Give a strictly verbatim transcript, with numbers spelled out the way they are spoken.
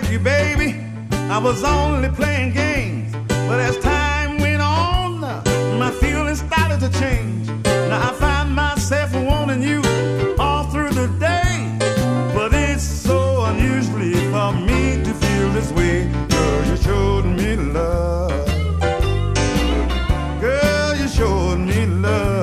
met you, baby, I was only playing games. But as time went on, my feelings started to change. Now I